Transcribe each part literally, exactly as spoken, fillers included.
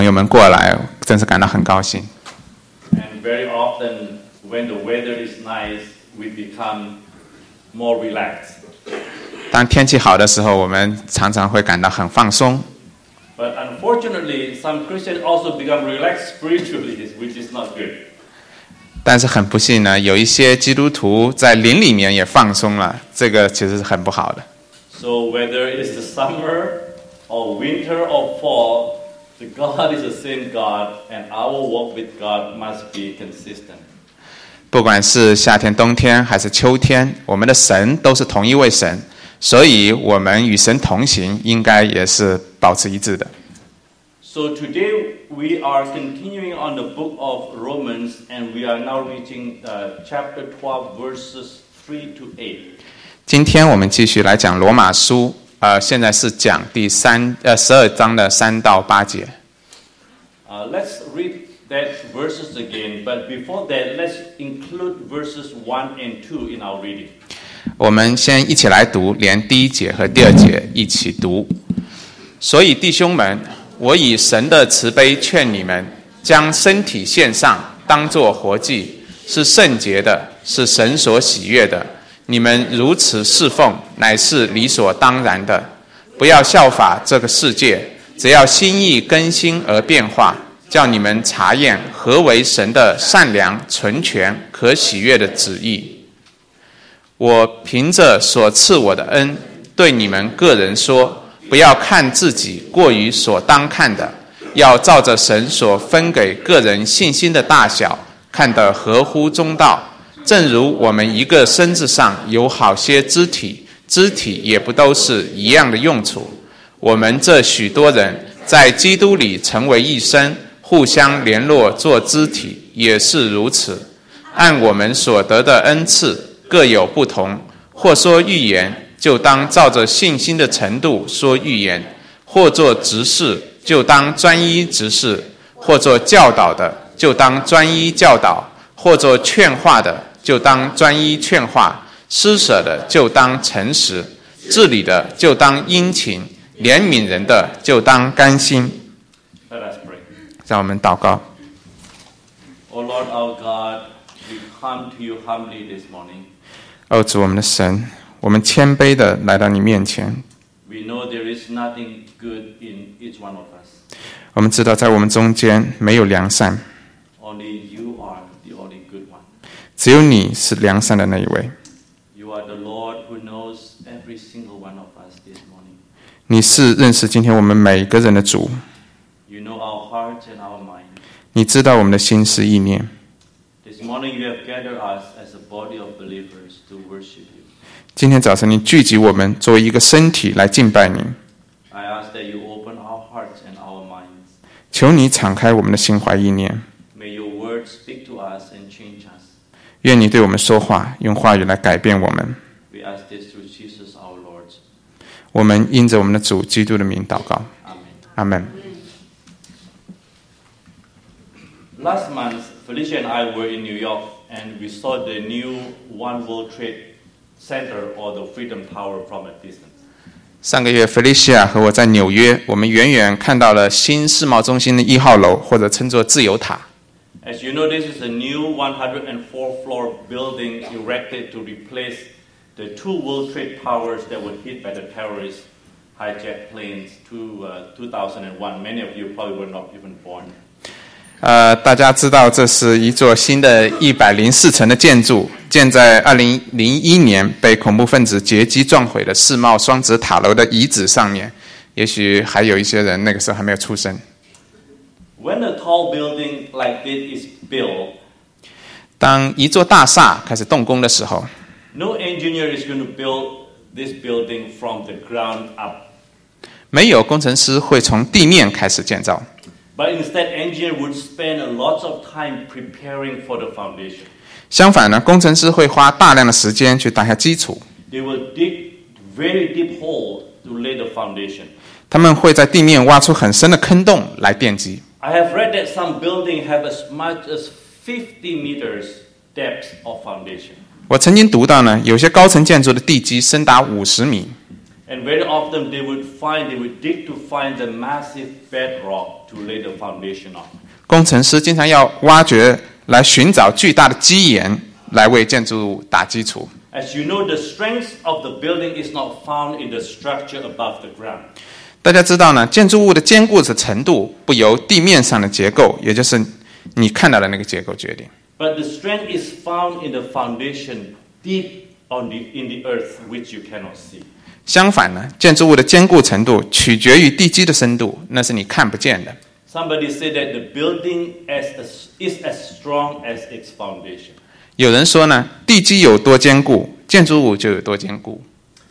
朋友们过来，真是感到很高兴。 And very often, when the weather is nice, we become more relaxed. 当天气好的时候，我们常常会感到很放松。 But unfortunately, some Christians also become relaxed spiritually, which is not good. 但是很不幸呢，有一些基督徒在灵里面也放松了，这个其实是很不好的。 So whether it's the summer or winter or fall, the God is the same God, and our walk with God must be consistent. 不管是夏天、冬天还是秋天，我们的神都是同一位神，所以我们与神同行，应该也是保持一致的。 So today we are continuing on the book of Romans, and we are now reaching uh, chapter twelve, verses three to eight. 今天我们继续来讲罗马书，呃，现在是讲第三呃十二章的三到八节。 Uh, let's read that verses again, but before that, let's include verses one and two in our reading. 我们先一起来读，连第一节和第二节一起读。所以弟兄们，我以神的慈悲劝你们，将身体献上，当作活祭，是圣洁的，是神所喜悦的。你们如此侍奉，乃是理所当然的。不要效法这个世界，只要心意更新而变化，叫你们查验何为神的善良、纯全、可喜悦的旨意。我凭着所赐我的恩，对你们个人说，不要看自己过于所当看的，要照着神所分给个人信心的大小，看得合乎中道。正如我们一个身子上有好些肢体，肢体也不都是一样的用处。我们这许多人在基督里成为一身，互相联络做肢体，也是如此。按我们所得的恩赐各有不同，或说预言，就当照着信心的程度说预言；或做执事，就当专一执事；或做教导的，就当专一教导；或做劝化的，就当专一劝化；施舍的，就当诚实；治理的，就当殷勤；怜悯人的，就当甘心。 Let us pray. 让我们祷告。 O Lord our God, we come to you humbly this morning. 哦，主我们的神，我们谦卑的来到你面前。 We know there is nothing good in each one of us. 我们知道在我们中间没有良善， Only you are the only good one. 只有你是良善的那一位。 You are the Lord who knows every single one of us this morning. 你是认识今天我们每一个人的主， You know our hearts and our minds. 你知道我们的心思意念。 This morning you have gathered us as a body of believers to worship you. 今天早晨你聚集我们作为一个身体来敬拜你， I ask that you open our hearts and our minds. 求你敞开我们的心怀意念， May your words speak to us and change us. 愿你对我们说话，用话语来改变我们。 We ask this through Jesus our Lord. 我们因着我们的主基督的名祷告， Amen. 阿门。 Last month, Felicia and I were in New York and we saw the new One World Trade Center or the Freedom Tower from a distance. 上个月 Felicia 和我在纽约，我们远远看到了新世贸中心的一号楼，或者称作自由塔。 As you know, this is a new one hundred four floor building erected to replace the two World Trade Towers that were hit by the terrorists hijacked planes to uh, two thousand one. Many of you probably were not even born. 呃，大家知道这是一座新的一百零四层的建筑，建在二零零一年被恐怖分子劫机撞毁的世贸双子塔楼的遗址上面。也许还有一些人那个时候还没有出生。 When a tall building like this is built, 当一座大厦开始动工的时候， no engineer is going to build this building from the ground up. 没有工程师会从地面开始建造， But instead, engineer would spend a lot of time preparing for the foundation. 相反呢，工程师会花大量的时间去打下基础。 They will dig very deep hole to lay the foundation. 他们会在地面挖出很深的坑洞来奠基。 I have read that some buildings have as much as fifty meters depth of foundation. 我曾经读到呢，有些高层建筑的地基深达五十米。 And very often they would find, they would dig to find the massive bedrock to lay the foundation on. 工程师经常要挖掘来寻找巨大的基岩，来为建筑物打基础。 As you know, the strength of the building is not found in the structure above the ground. 大家知道呢，建筑物的坚固的程度不由地面上的结构，也就是你看到的那个结构决定。 But the strength is found in the foundation deep on the, in the earth, which you cannot see. 相反呢，建筑物的坚固程度取决于地基的深度，那是你看不见的。 Somebody said that the building as a, is as strong as its foundation. 有人说呢，地基有多坚固，建筑物就有多坚固。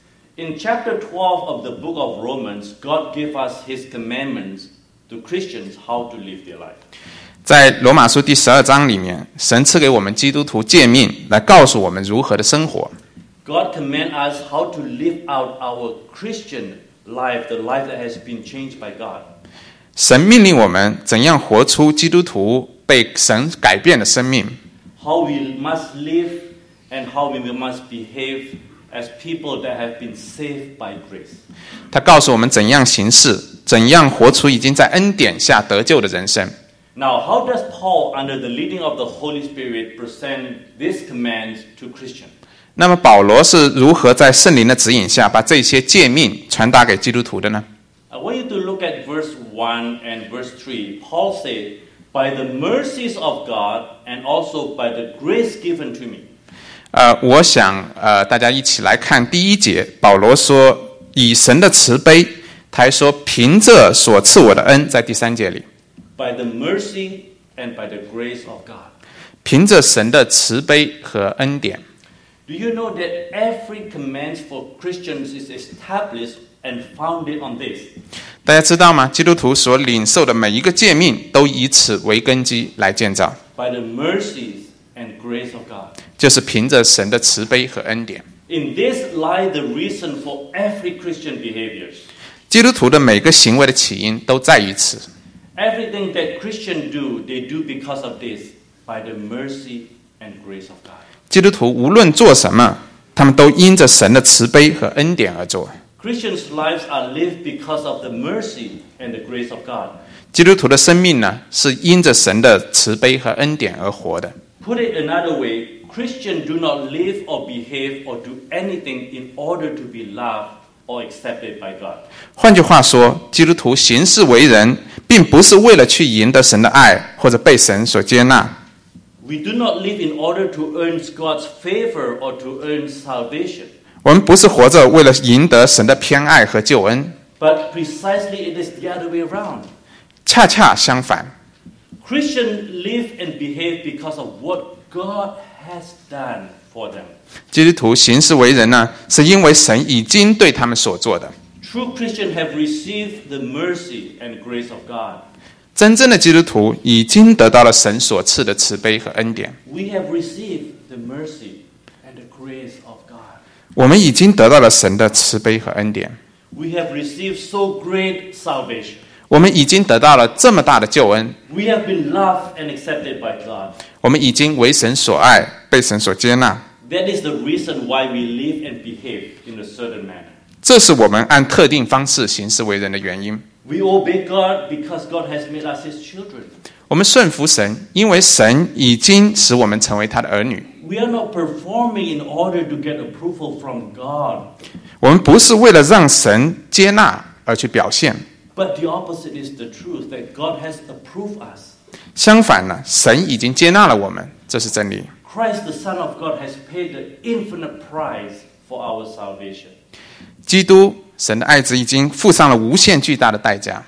In chapter twelve of the book of Romans, God gave us His commandments to Christians how to live their life. 在罗马书第十二章里面，神赐给我们基督徒诫命，来告诉我们如何的生活。 God commands us how to live out our Christian life, the life that has been changed by God. 神命令我们怎样活出基督徒被神改变的生命。 How we must live and how we must behave as people that have been saved by grace. 他告诉我们怎样行事，怎样活出已经在恩典下得救的人生。 Now, how does Paul, under the leading of the Holy Spirit, present these commands to Christians? 那么保罗是如何在圣灵的指引下把这些诫命传达给基督徒的呢？ I want you to look at verse one and verse three. Paul said, "By the mercies of God and also by the grace given to me." 呃，我想呃，大家一起来看第一节，保罗说以神的慈悲，他还说凭着所赐我的恩，在第三节里， By the mercy and by the grace of God. 凭着神的慈悲和恩典。 Do you know that every command for Christians is established and founded on this? 大家知道吗？基督徒所领受的每一个诫命都以此为根基来建造。 By the mercies and grace of God. 就是凭着神的慈悲和恩典。 In this lie the reason for every Christian behaviors. 基督徒的每个行为的起因都在于此。 Everything that Christians do, they do because of this, by the mercy and grace of God. 基督徒无论做什么，他们都因着神的慈悲和恩典而做。 Christians' lives are lived because of the mercy and the grace of God. 基督徒的生命呢，是因着神的慈悲和恩典而活的。 Put it another way, Christians do not live or behave or do anything in order to be loved or accepted by God. 换句话说，基督徒行事为人，并不是为了去赢得神的爱，或者被神所接纳。 We do not live in order to earn God's favor or to earn salvation. 我们不是活着为了赢得神的偏爱和救恩， But precisely it is the other way around. 恰恰相反。 Christians live and behave because of what God has done for them. 基督徒行事为人呢，是因为神已经对他们所做的。 True Christians have received the mercy and grace of God. 真正的基督徒已经得到了神所赐的慈悲和恩典。 We have received the mercy and the grace of God. 我们已经得到了神的慈悲和恩典。 We have received so great salvation. 我们已经得到了这么大的救恩。 We have been loved and accepted by God. 我们已经为神所爱，被神所接纳。 That is the reason why we live and behave in a certain manner. 这是我们按特定方式行事为人的原因。 We obey God because God has made us His children. 我们顺服神，因为神已经使我们成为他的儿女。 We are not performing in order to get approval from God. 我们不是为了让神接纳而去表现。 But the opposite is the truth, that God has approved us. 相反呢，神已经接纳了我们，这是真理。 Christ, the Son of God, has paid the infinite price for our salvation. 基督，神的爱子已经付上了无限巨大的代价。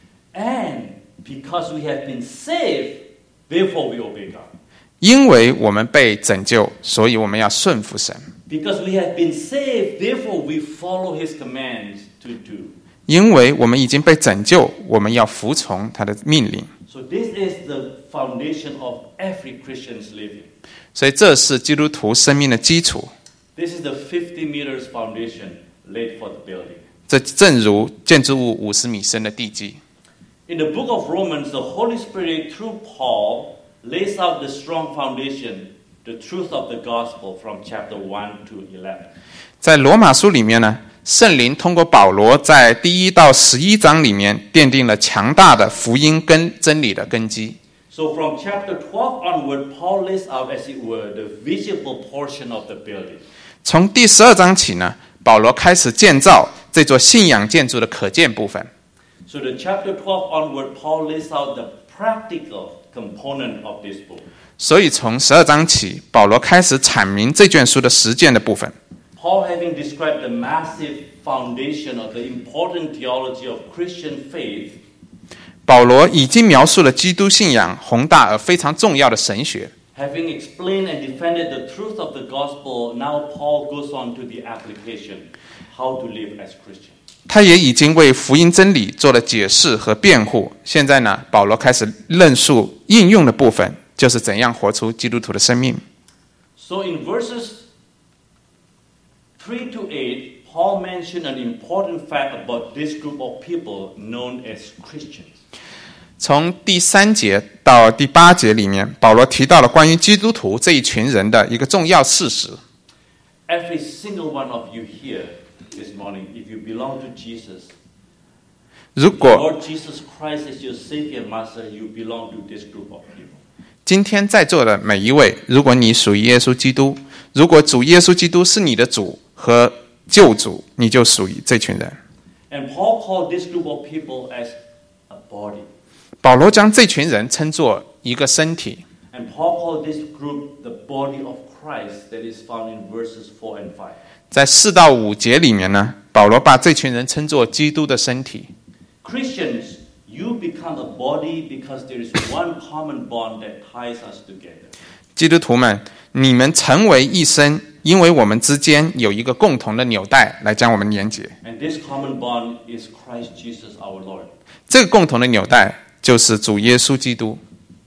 And because we have been saved, therefore we obey God. 因为我们被拯救，所以我们要顺服神。 Because we have been saved, therefore we follow His commands to do. 因为我们已经被拯救，我们要服从他的命令。 So this is the foundation of every Christian's living. 所以这是基督徒生命的基础。 This is the fifty meters foundation laid for the building. 这正如建筑物五十米深的地基。 In the book of Romans, the Holy Spirit, through Paul, lays out the strong foundation, the truth of the gospel from chapter one to eleven. 在罗马书里面呢， 圣灵通过保罗在第一到十一章里面奠定了强大的福音跟真理的根基。 So from chapter twelve onward, Paul lays out, as it were, the visible portion of the building. 从第十二章起呢，保罗开始建造这座信仰建筑的可见部分。 So the chapter twelve onward, Paul lays out the practical component of this book. 所以从十二章起，保罗开始阐明这卷书的实践的部分。 Paul, having described the massive foundation of the important theology of Christian faith, 保罗已经描述了基督信仰宏大而非常重要的神学。 having explained and defended the truth of the gospel, now Paul goes on to the application, how to live as Christians. 他也已经为福音真理做了解释和辩护。现在呢，保罗开始论述应用的部分，就是怎样活出基督徒的生命。 So in verses three to eight, Paul mentioned an important fact about this group of people known as Christians. 从第三节到第八节里面，保罗提到了关于基督徒这一群人的一个重要事实。 Every single one of you here this morning, if you belong to Jesus, 如 the 果 Lord Jesus Christ is your Savior and Master, you belong to this group of people. 今天在座的每一位，如果你属于耶稣基督，如果主耶稣基督是你的主和救主，你就属于这群人。 And Paul called this group of people as a body. 保罗将这群人称作一个身体。 And Paul called this group the body of Christ that is found in verses four and five. 在四到五节里面呢，保罗把这群人称作基督的身体。 Christians, you become a body because there is one common bond that ties us together. 基督徒们，你们成为一身，因为我们之间有一个共同的纽带来将我们连结。 And this common bond is Christ Jesus our Lord. 这个共同的纽带就是主耶稣基督。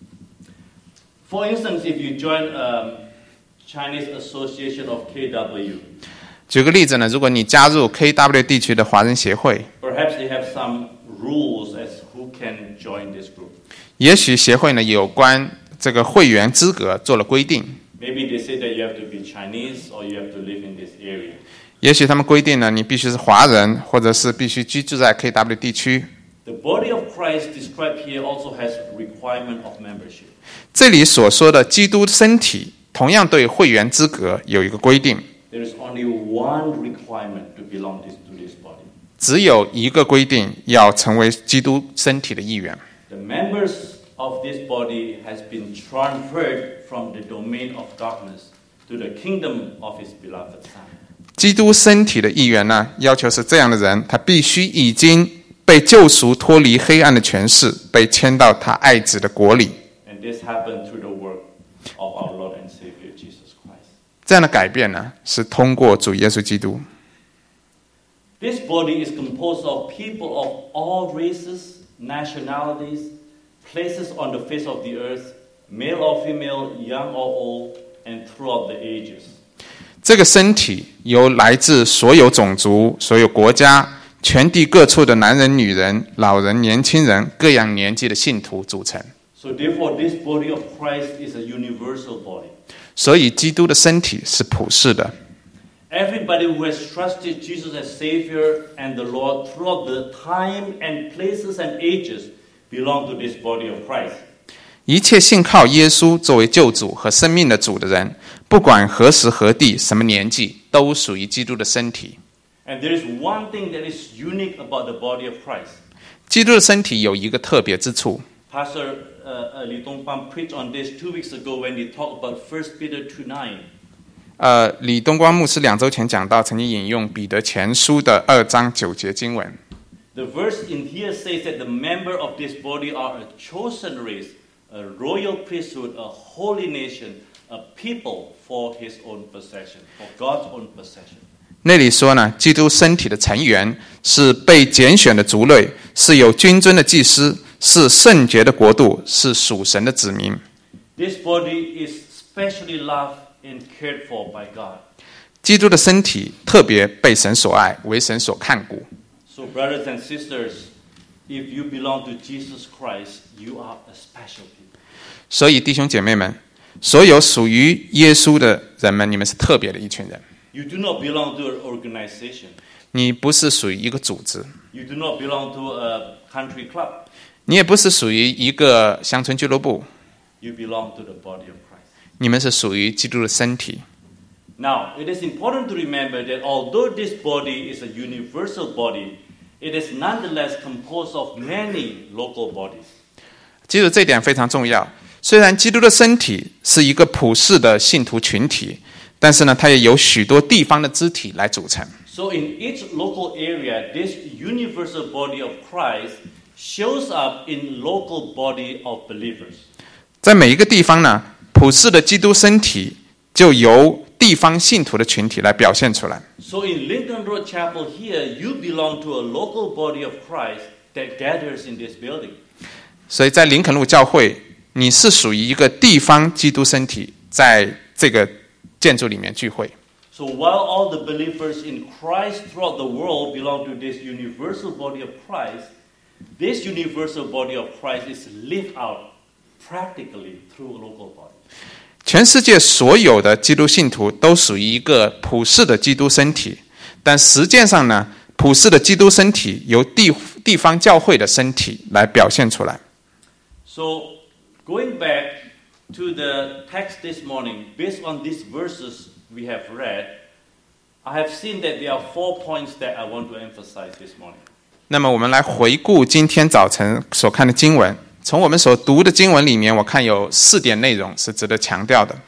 For instance, if you join a Chinese Association of K W, 举个例子呢，如果你加入 K W 地区的华人协会， perhaps they have some rules as who can join this group. 也许协会呢有关这个会员资格做了规定。 Maybe they say that you have to be Chinese or you have to live in this area. 也许他们规定呢，你必须是华人，或者是必须居住在 K W 地区。 The body of Christ described here also has requirement of membership. 这里所说的基督身体，同样对会员资格有一个规定， There is only one requirement to belong this, to this body. 只有一个规定，要成为基督身体的一员。 The members of this body has been transferred from the domain of darkness to the kingdom of his beloved Son. 基督身体的一员呢，要求是这样的人，他必须已经被救赎，脱离黑暗的权势，被迁到他爱子的国里。 And this happened through the work of our Lord and Savior Jesus Christ. 这样的改变呢，是通过主耶稣基督。 This body is composed of people of all races, nationalities, places on the face of the earth, male or female, young or old, and throughout the ages. 这个身体由来自所有种族、所有国家、全地各处的男人、女人、老人、年轻人、各样年纪的信徒组成。 So therefore, this body of Christ is a universal body. 所以，基督的身体是普世的。 Everybody who has trusted Jesus as Savior and the Lord throughout the time and places and ages belong to this body of Christ. 一切信靠耶稣作为救主和生命的主的人，不管何时何地、什么年纪，都属于基督的身体。 And there is one thing that is unique about the body of Christ. 基督的身体有一个特别之处。 Pastor uh, uh, Li Dongpang preached on this two weeks ago when he talked about First Peter two nine. 呃，李东光牧师两周前讲到，曾经引用彼得前书的二章九节经文。 The verse in here says that the member of this body are a chosen race, a royal priesthood, a holy nation, a people for his own possession, for God's own possession. 那里说呢，基督身体的成员是被拣选的族类，是有君尊的祭司，是圣洁的国度，是属神的子民。 This body is specially loved and cared for by God. 基督的身体特别被神所爱，为神所看顾。 So brothers and sisters, if you belong to Jesus Christ, you are a special people. 所以弟兄姐妹们，所有属于耶稣的人们，你们是特别的一群人。 You do not belong to an organization. 你不是属于一个组织， You do not belong to a country club. 你也不是属于一个乡村俱乐部， You belong to the body of Christ. 你们是属于基督的身体。 Now, it is important to remember that although this body is a universal body, it is nonetheless composed of many local bodies. 记住这点非常重要。虽然基督的身体是一个普世的信徒群体，但是呢，它也由许多地方的肢体来组成。 So in each local area, this universal body of Christ shows up in local body of believers. 在每一个地方呢，普世的基督身体就由地方信徒的群体来表现出来。 So in Lincoln Road Chapel here, you belong to a local body of Christ that gathers in this building. 所以在林肯路教会，你是属于一个地方基督身体，在这个建筑里面聚会。 So while all the believers in Christ throughout the world belong to this universal body of Christ, this universal body of Christ is lived out practically through a local body. 全世界所有的基督信徒都属于一个普世的基督身体，但实践上呢，普世的基督身体由地地方教会的身体来表现出来。 So going back to the text this morning, based on these verses we have read, I have seen that there are four points that I want to emphasize this morning. 那么我们来回顾今天早晨所看的经文，从我们所读的经文里面，我看有四点内容是值得强调的。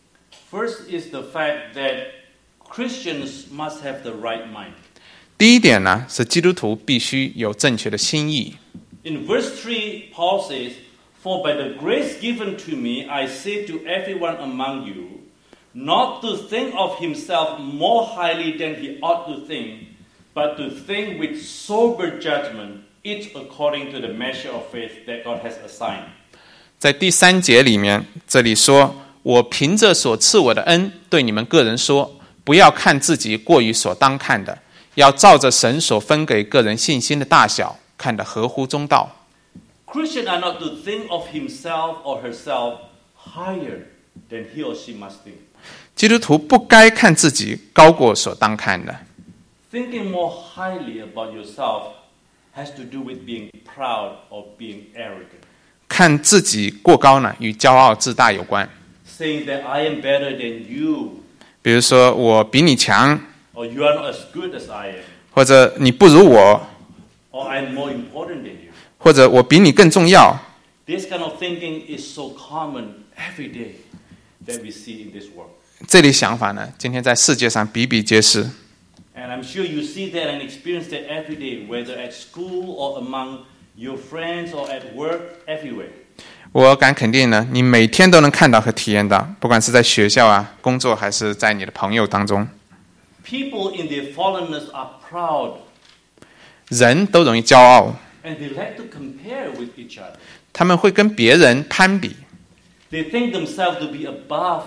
First is the fact that Christians must have the right mind. 第一点呢，是基督徒必须有正确的心意。 In verse three, Paul says, For by the grace given to me, I say to everyone among you, not to think of himself more highly than he ought to think, but to think with sober judgment, each according to the measure of faith that God has assigned. 在第三节里面，这里说：“我凭着所赐我的恩，对你们个人说，不要看自己过于所当看的，要照着神所分给个人信心的大小，看得合乎中道。” Christians are not to think of himself or herself higher than he or she must think. 基督徒不该看自己高过所当看的。 Thinking more highly about yourself has to do with being proud or being arrogant. 看自己过高呢，与骄傲自大有关。 Saying that I am better than you, 比如说，我比你强， or you are not as good as I am, 或者你不如我， or I am more important than you. 或者我比你更重要。 This kind of thinking is so common every day that we see in this world. 这类想法呢，今天在世界上比比皆是。 And I'm sure you see that and experience that every day, whether at school or among your friends or at work, everywhere. 我敢肯定呢，你每天都能看到和体验到，不管是在学校啊、工作，还是在你的朋友当中， People in their fallenness are proud 人都容易骄傲， and they like to compare with each other. 他们会跟别人攀比， They think themselves to be above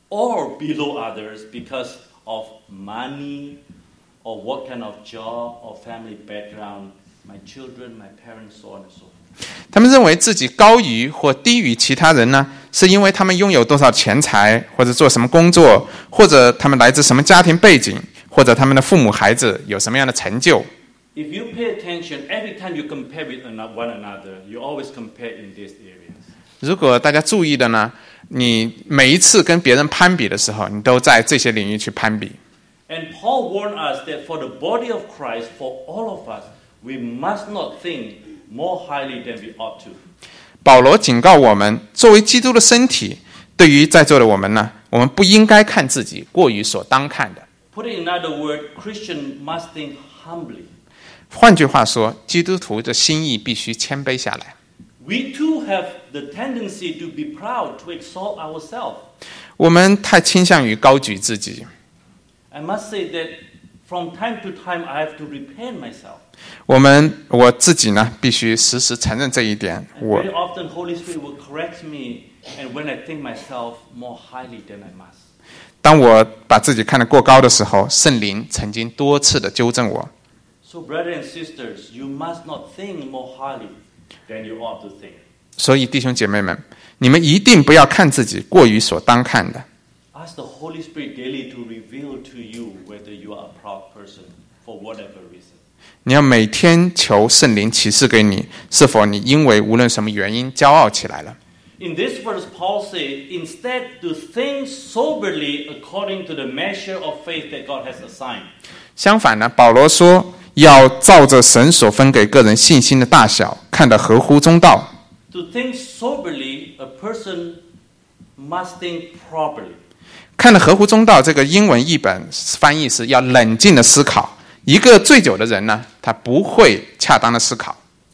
or below others because of money or what kind of job or family background, my children, my parents, so on and so forth. 他们认为自己高于或低于其他人呢，是因为他们拥有多少钱财，或者做什么工作，或者他们来自什么家庭背景，或者他们的父母孩子有什么样的成就。 If you pay attention, every time you compare with one another, you always compare in these areas. 如果大家注意的呢，你每一次跟别人攀比的时候，你都在这些领域去攀比。 And Paul warned us that for the body of Christ, for all of us, we must not think more highly than we ought to. 保罗警告我们，作为基督的身体，对于在座的我们呢，我们不应该看自己过于所当看的。 Put it in another word, Christian must think humbly. 换句话说，基督徒的心意必须谦卑下来。 We too have the tendency to be proud, to exalt ourselves. 我们太倾向于高举自己。 I must say that from time to time I have to repent myself. 我们我自己呢，必须时时承认这一点。 And 我 very often Holy Spirit will correct me and when I think myself more highly than I must. 当我把自己看得过高的时候，圣灵曾经多次的纠正我。 So brothers and sisters, you must not think more highly than you ought to think. 所以弟兄姐妹们，你们一定不要看自己过于所当看的。 Ask the Holy Spirit daily to reveal to you whether you are a proud person for whatever reason. 你要每天求圣灵启示给你，是否你因为无论什么原因骄傲起来了。 In this verse, Paul says, instead to think soberly according to the measure of faith that God has assigned. 相反呢，保罗说要照着神所分给个人信心的大小，看得合乎中道。 To think soberly, a person must think properly. 看得合乎中道，这个英文译本翻译是要冷静的思考。一个醉酒的人呢，他不会恰当的思考。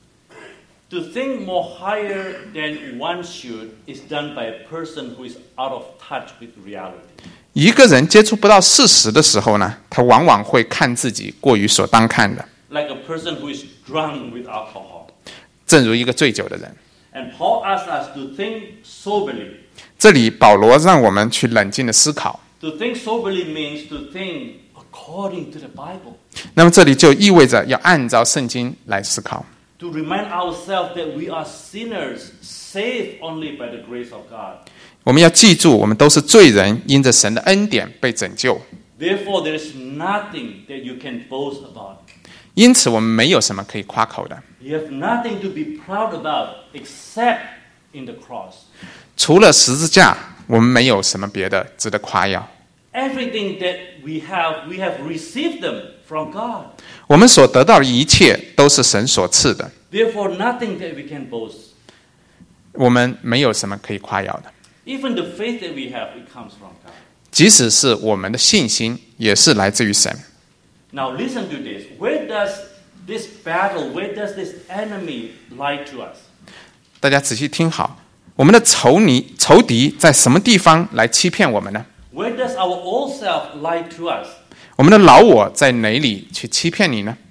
To think more higher than one should is done by a person who is out of touch with reality. 一个人接触不到事实的时候呢，他往往会看自己过于所当看的。 Like a person who is drunk with alcohol. 正如一个醉酒的人。 And Paul asks us to think soberly. 这里保罗让我们去冷静的思考。 To think soberly means to think according to the Bible. 那么这里就意味着要按照圣经来思考。 To remind ourselves that we are sinners, saved only by the grace of God. 我们要记住，我们都是罪人，因着神的恩典被拯救。 Therefore, there is nothing that you can boast about. 因此，我们没有什么可以夸口的。 You have nothing to be proud about except in the cross. 除了十字架，我们没有什么别的值得夸耀。 Everything that we have, we have received them from God. 我们所得到的一切都是神所赐的。 Therefore, nothing that we can boast. 我们没有什么可以夸耀的。 Even the faith that we have, it comes from God. 即使是我们的信心，也是来自于神。 Now listen to this. Where does this battle, where does this enemy lie to us? 大家仔细听好，我们的仇敌仇敌在什么地方来欺骗我们呢？ Where does our old self lie to us? 我们的老我在哪里去欺骗你呢？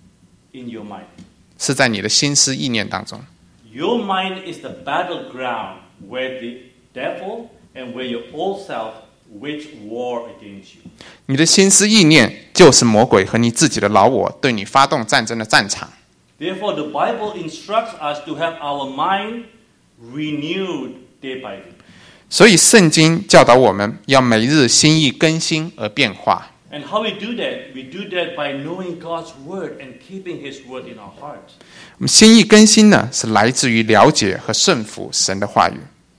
In your mind. 是在你的心思意念当中。 Your mind is the battleground where the devil and where your old self wage war against you. 你的心思意念就是魔鬼和你自己的老我对你发动战争的战场。 Therefore, the Bible instructs us to have our mind renewed day by day. 所以圣经教导我们要每日心意更新而变化。 And how we do that? We do that by knowing God's word and keeping His word in our hearts. 我们心意更新呢，是来自于了解和顺服神的话语。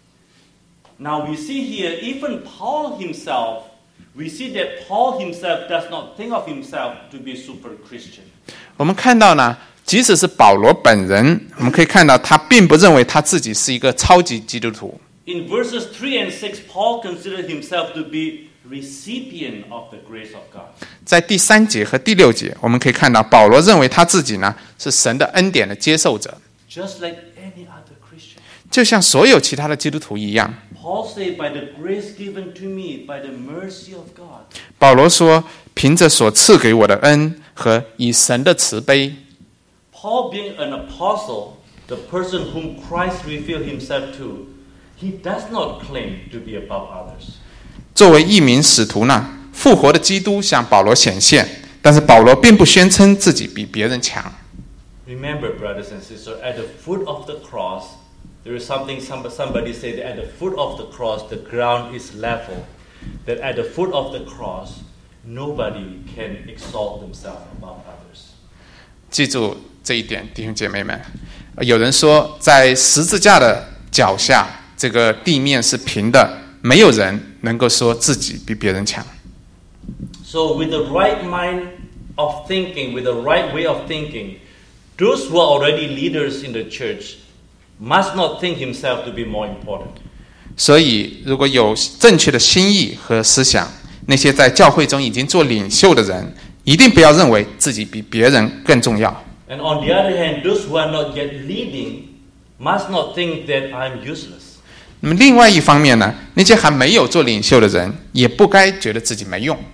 Now we see here, even Paul himself, we see that Paul himself does not think of himself to be super Christian. 我们看到呢，即使是保罗本人，我们可以看到他并不认为他自己是一个超级基督徒。 In verses three and six, Paul considered himself to be recipient of the grace of God. 在第三节和第六节，我们可以看到保罗认为他自己呢是神的恩典的接受者， Just like any other Christian. 就像所有其他的基督徒一样。 Paul said, by the grace given to me, by the mercy of God. 保罗说，凭着所赐给我的恩和以神的慈悲。 Paul being an apostle, the person whom Christ revealed himself to, he does not claim to be above others. 作为一名使徒呢，复活的基督向保罗显现，但是保罗并不宣称自己比别人强。 Remember, brothers and sisters, at the foot of the cross, there is something somebody said that at the foot of the cross, the ground is level. That at the foot of the cross, nobody can exalt themselves above others. 记住这一点，弟兄姐妹们。有人说，在十字架的脚下，这个地面是平的，没有人能够说自己比别人强。 So, with the right mind of thinking, with the right way of thinking, those who are already leaders in the church must not think himself to be more important. 所以，如果有正确的心意和思想，那些在教会中已经做领袖的人，一定不要认为自己比别人更重要。 And on the other hand, those who are not yet leading must not think that I'm useless. 那么，另外一方面呢，那些还没有做领袖的人，也不该觉得自己没用。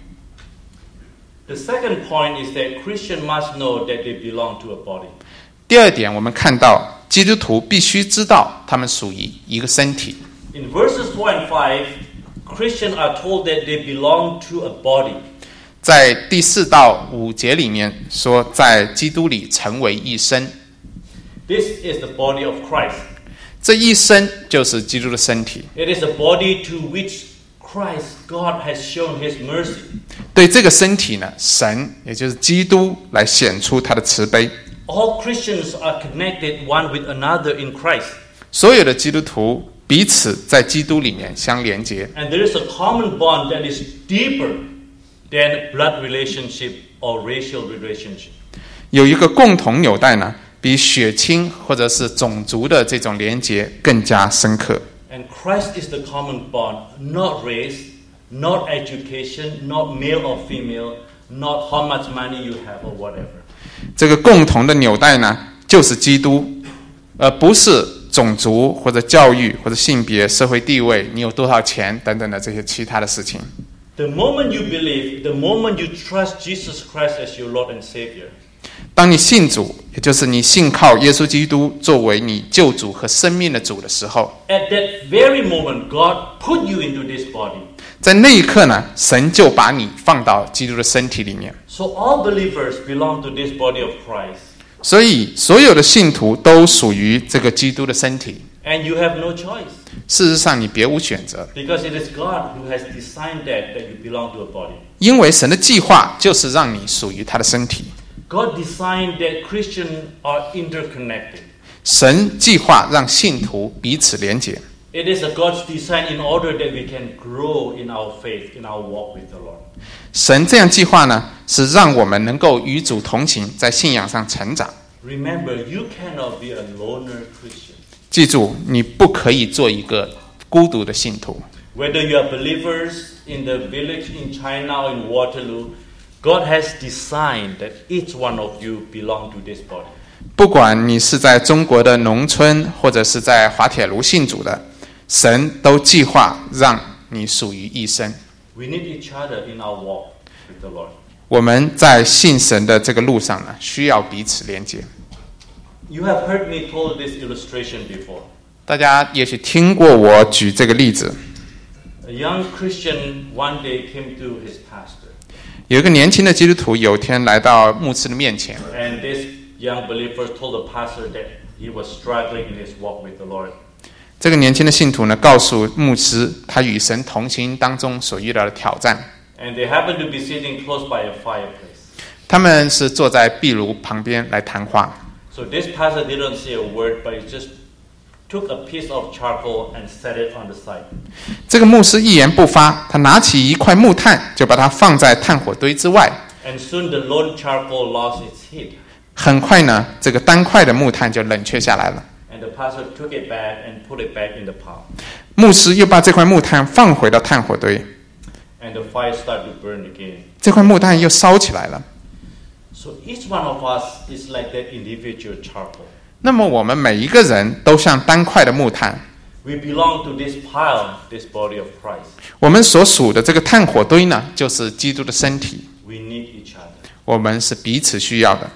The second point is that Christians must know that they belong to a body. 第二点，我们看到基督徒必须知道他们属于一个身体。 In verses four and five, Christians are told that they belong to a body. 在第四到五节里面说，在基督里成为一身。 This is the body of Christ. 这一身就是基督的身体。 It is a body to which Christ, God has shown His mercy. 对这个身体呢，神也就是基督来显出他的慈悲。 All Christians are connected one with another in Christ. 所有的基督徒彼此在基督里面相连结。 And there is a common bond that is deeper than blood relationship or racial relationship. 有一个共同纽带呢，比血亲或者是种族的这种连结更加深刻。 And Christ is the common bond, not race, not education, not male or female, not how much money you have or whatever. 这个共同的纽带呢，就是基督，而不是种族或者教育或者性别、社会地位，你有多少钱等等的这些其他的事情。 The moment you believe, the moment you trust Jesus Christ as your Lord and Savior, 当你信主，也就是你信靠耶稣基督作为你救主和生命的主的时候， at that very moment, God put you into this body. 在那一刻呢，神就把你放到基督的身体里面。 So all believers belong to this body of Christ. 所以所有的信徒都属于这个基督的身体。 And you have no choice. 事实上，你别无选择， Because it is God who has designed that, that you belong to a body. 因为神的计划就是让你属于他的身体。 God designed that Christians are interconnected. 神计划让信徒彼此连结。 It is a God's design in order that we can grow in our faith, in our walk with the Lord. 神这样计划呢，是让我们能够与主同行，在信仰上成长。 Remember, you cannot be a loner Christian. 记住，你不可以做一个孤独的信徒。 Whether you are believers in the village in China or in Waterloo, God has designed that each one of you belong to this body. 不管你是在中国的农村，或者是在滑铁卢信主的，神都计划让你属于一生。 We need each other in our walk with the Lord. 我们在信神的这个路上呢，需要彼此连接。 You have heard me told this illustration before. 大家也许听过我举这个例子。 A young Christian one day came to his pastor. 有一个年轻的基督徒有一天来到牧师的面前， And this young believer told the pastor that he was struggling in his walk with the Lord. 这个年轻的信徒呢，告诉牧师他与神同行当中所遇到的挑战。 And they happened to be sitting close by a fireplace. 他们是坐在壁炉旁边来谈话。 So this pastor didn't say a word, but he just took a piece of charcoal and set it on the side. 这个牧师一言不发，他拿起一块木炭，就把它放在炭火堆之外。 And soon the lone charcoal lost its heat. 很快呢，这个单块的木炭就冷却下来了。 And the pastor took it back and put it back in the pot. 牧师又把这块木炭放回到炭火堆， And the fire started to burn again. 这块木炭又烧起来了。 So each one of us is like that individual charcoal. 那么我们每一个人都像单块的木炭， We belong to this pile, this body of Christ. 我们所属的这个炭火堆呢，就是基督的身体， We need each other. 我们是彼此需要的。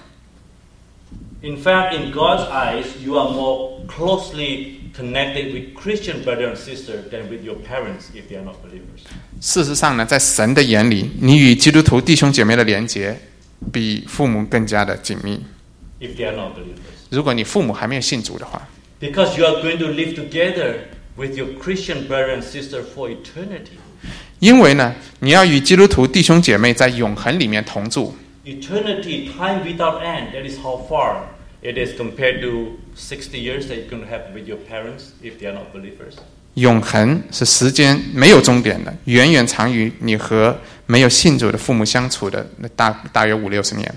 In fact, in God's eyes, you are more closely connected with Christian brother and sister than with your parents if they are not believers. 事实上呢，在神的眼里，你与基督徒弟兄姐妹的连结，比父母更加的紧密。 If they are not believers. 如果你父母还没有信主的话， Because you are going to live together with your Christian brother and sister for eternity. 因为呢，你要与基督徒弟兄姐妹在永恒里面同住。 Eternity, time without end, that is how far it is compared to sixty years that you're going to have with your parents if they are not believers. 永恒是时间没有终点的，远远长于你和没有信主的父母相处的那大大约五六十年。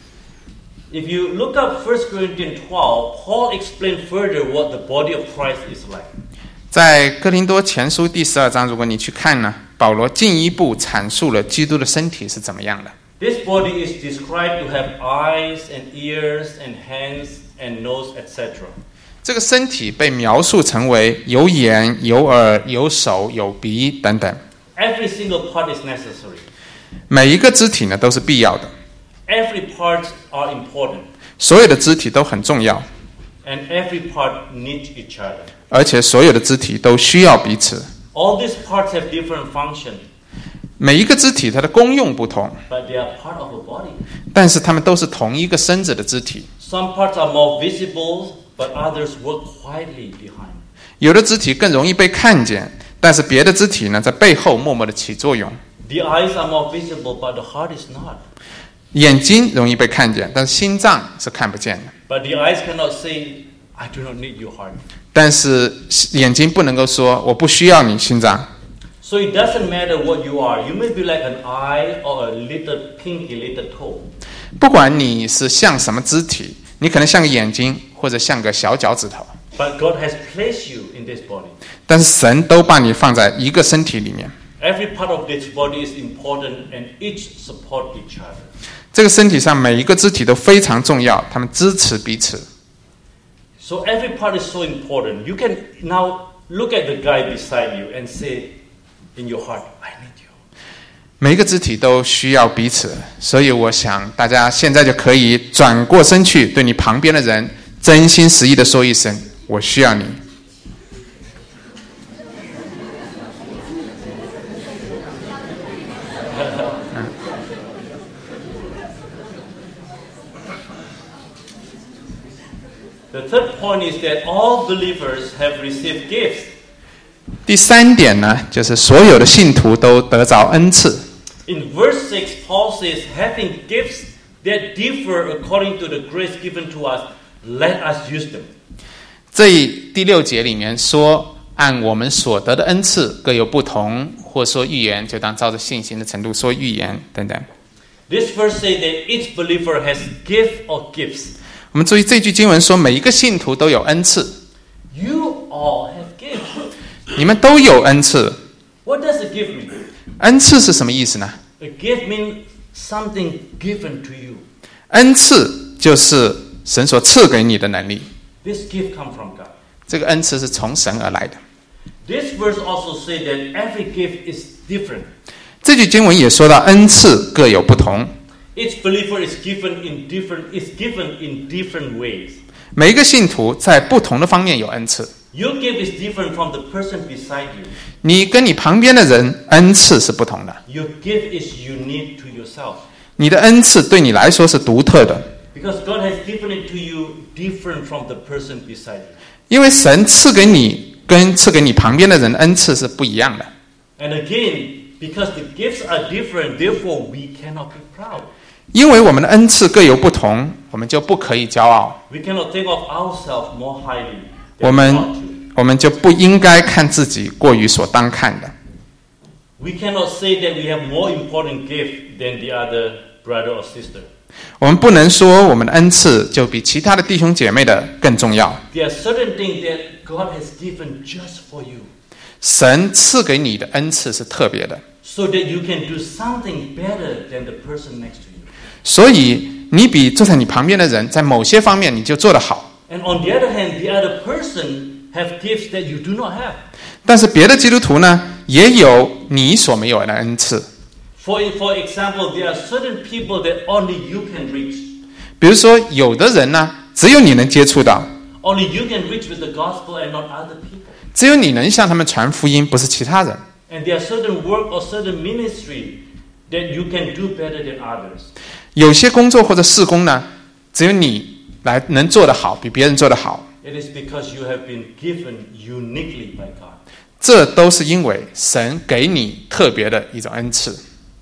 If you look up First Corinthians twelve, Paul explained further what the body of Christ is like. 在哥林多前书第十二章，如果你去看呢，保罗进一步阐述了基督的身体是怎么样的。 This body is described to have eyes and ears and hands and nose, et cetera. 这个身体被描述成为有眼、有耳、有手、有鼻等等。 Every single part is necessary. 每一个肢体呢都是必要的， Every part are important. 所有的肢体都很重要， And every part needs each other. 而且所有的肢体都需要彼此。 All these parts have different function, 每一个肢体它的功用不同， but they are part of a body. 但是它们都是同一个身子的肢体。 Some parts are more visible, but others work quietly behind. 有的肢体更容易被看见， 但是别的肢体呢，在背后默默的起作用。 The eyes are more visible, but the heart is not. 眼睛容易被看见，但是心脏是看不见的。 But the eyes cannot say, I do not need your heart. 但是眼睛不能够说我不需要你心脏。 So it doesn't matter what you are. You may be like an eye or a little pinky little toe. 不管你是像什么肢体，你可能像个眼睛，或者像个小脚趾头。 But God has placed you in this body. 但是神都把你放在一个身体里面。 Every part of this body is important, and each support each other. 这个身体上每一个肢体都非常重要，他们支持彼此。 So every part is so important. You can now look at the guy beside you and say, in your heart, I need you. 每一个肢体都需要彼此，所以我想大家现在就可以转过身去，对你旁边的人真心实意的说一声：我需要你。 The third point is that all believers have received gifts. 第三点呢，就是所有的信徒都得着恩赐。 In verse six, Paul says, having gifts that differ according to the grace given to us, let us use them. 这第六节里面说，按我们所得的恩赐各有不同，或说预言，就当照着信心的程度说预言等等。 This verse says that each believer has gift or gifts. 我们注意这句经文说，每一个信徒都有恩赐。 You all have gifts. 你们都有恩赐。 What does a gift mean? 恩赐是什么意思呢？ A gift means something given to you. 恩赐就是神所赐给你的能力。 This gift comes from God. 这个恩赐是从神而来的。 This verse also says that every gift is different. 这句经文也说到恩赐各有不同。 Each believer is given in different is given in different ways. 每一个信徒在不同的方面有恩赐。 Your gift is different from the person beside you. 你跟你旁边的人恩赐是不同的。 Your gift is unique to yourself. 你的恩赐对你来说是独特的。 Because God has given it to you different from the person beside you. 因为神赐给你跟赐给你旁边的人恩赐是不一样的。 And again, because the gifts are different, therefore we cannot be proud. 因为我们的恩赐各有不同，我们就不可以骄傲。 We cannot think of ourselves more highly 我 than we 们 ought to. 我们就不应该看自己过于所当看的。 We cannot say that we have more important gift than the other brother or sister. 我们不能说我们的恩赐就比其他的弟兄姐妹的更重要。 There are certain things that God has given just for you, 神赐给你的恩赐是特别的， so that you can do something better than the person next to you. 所以你比坐在你旁边的人在某些方面你就做得好。 And on the other hand, the other person have gifts that you do not have. 但是别的基督徒呢，也有你所没有的恩赐。 For, for example, there are certain people that only you can reach. 比如说，有的人呢，只有你能接触到， Only you can reach with the gospel and not other people. 只有你能向他们传福音，不是其他人。 And there are certain work or certain ministry that you can do better than others. 有些工作或者事工呢，只有你来能做得好，比别人做得好。 It is because you have been given uniquely by God. 这都是因为神给你特别的一种恩赐。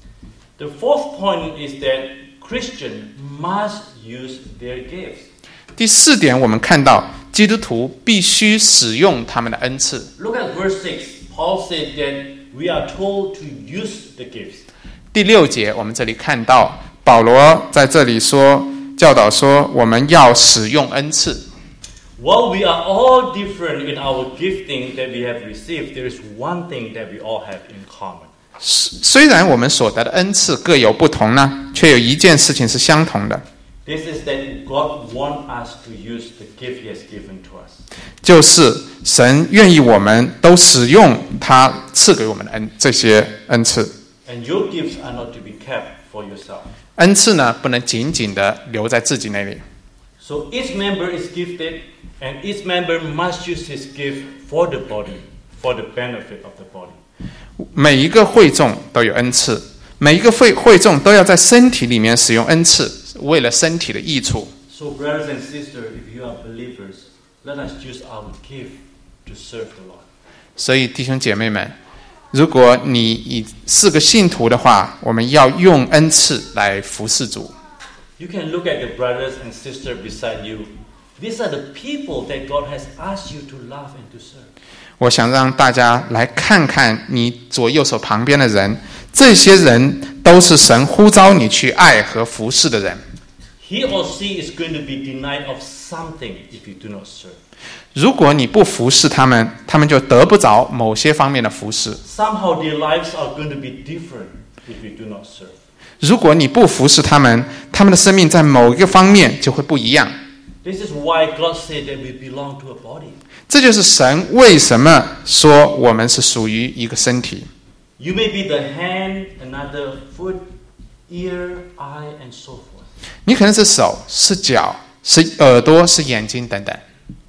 The fourth point is that Christians must use their gifts. 第四点，我们看到基督徒必须使用他们的恩赐。 Look at verse six. Paul said that we are told to use the gifts. 第六节，我们这里看到保罗在这里说，教导说，我们要使用恩赐。 While we are all different in our gifting that we have received, there is one thing that we all have in common. 虽然我们所得的恩赐各有不同呢，却有一件事情是相同的， This is that God wants us to use the gift He has given to us. 就是神愿意我们都使用他赐给我们的恩这些恩赐。 And your gifts are not to be kept for yourself. 恩赐呢，不能仅仅的留在自己那里。 So each member is gifted, and each member must use his gift for the body, for the benefit of the body. 每一个会众都有恩赐，每一个会会众都要在身体里面使用恩赐，为了身体的益处。 So brothers and sisters, if you are believers, let us use our gift to serve the Lord. 所以弟兄姐妹们，如果你已是个信徒的话，我们要用恩赐来服侍主。 You can look at the brothers and sisters beside you. These are the people that God has asked you to love and to serve. 我想让大家来看看你左右手旁边的人，这些人都是神呼召你去爱和服侍的人。 He or she is going to be denied of something if you do not serve. 如果你不服侍他们，他们就得不着某些方面的服侍。 Somehow their lives are going to be different if you do not serve. 如果你不服侍他们，他们的生命在某一个方面就会不一样。 This is why God said that we belong to a body. 这就是神为什么说我们是属于一个身体。 You may be the hand, another foot, ear, eye, and so forth. 你可能是手，是脚，是耳朵，是眼睛等等。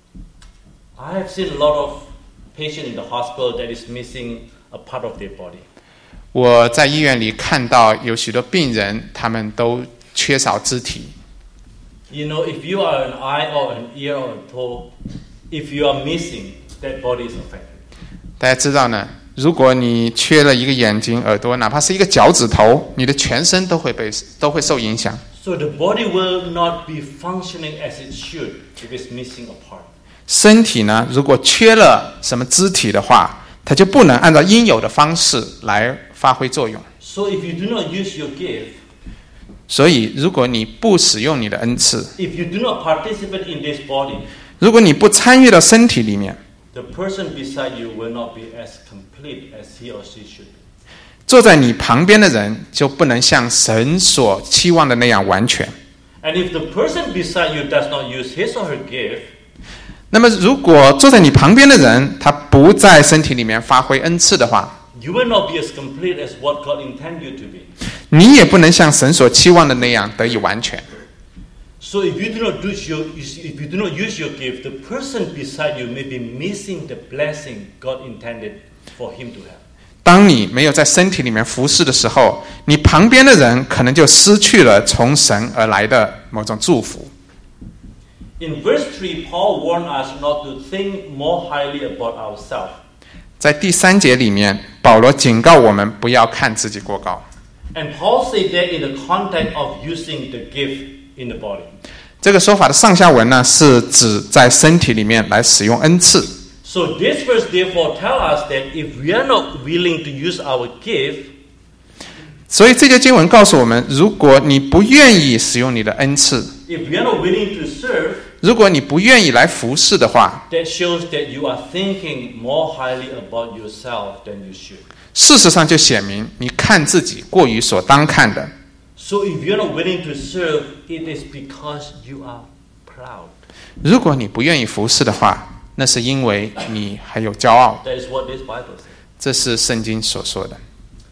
I have seen a lot of patients in the hospital that is missing a part of their body. 我在医院里看到有许多病人，他们都缺少肢体。 You know, if you are an eye or an ear or a toe, if you are missing, that body is affected. 大家知道呢，如果你缺了一个眼睛、耳朵，哪怕是一个脚趾头，你的全身都会被都会受影响。 So the body will not be functioning as it should if it's missing a part. 身体呢，如果缺了什么肢体的话，它就不能按照应有的方式来发挥作用。 So if you do not use your gift, 所以，如果你不使用你的恩赐， if you do not participate in this body, 如果你不参与到身体里面， the person beside you will not be as complete as he or she should be. 坐在你旁边的人就不能像神所期望的那样完全。 And if the person beside you does not use his or her gift, 那么，如果坐在你旁边的人他不在身体里面发挥恩赐的话， you will not be as complete as what God intended you to be. 你也不能像神所期望的那样得以完全。 So if you do not use your, if you do not use your gift, the person beside you may be missing the blessing God intended for him to have. 当你没有在身体里面服侍的时候，你旁边的人可能就失去了从神而来的某种祝福。 In verse three, Paul warned us not to think more highly about ourselves. 在第三节里面，保罗警告我们不要看自己过高。 And Paul said that in the context of using the gift in the body. 这个说法的上下文呢，是指在身体里面来使用恩赐。 So this verse therefore tells us that if we are not willing to use our gift, 所以这节经文告诉我们，如果你不愿意使用你的恩赐， if we are not willing to serve, 如果你不愿意来服侍的话， that shows that you are thinking more highly about yourself than you should. 事实上就显明你看自己过于所当看的。 So if you're not willing to serve, it is because you are proud. 如果你不愿意服侍的话，那是因为你还有骄傲。 That is what this Bible says. 这是圣经所说的。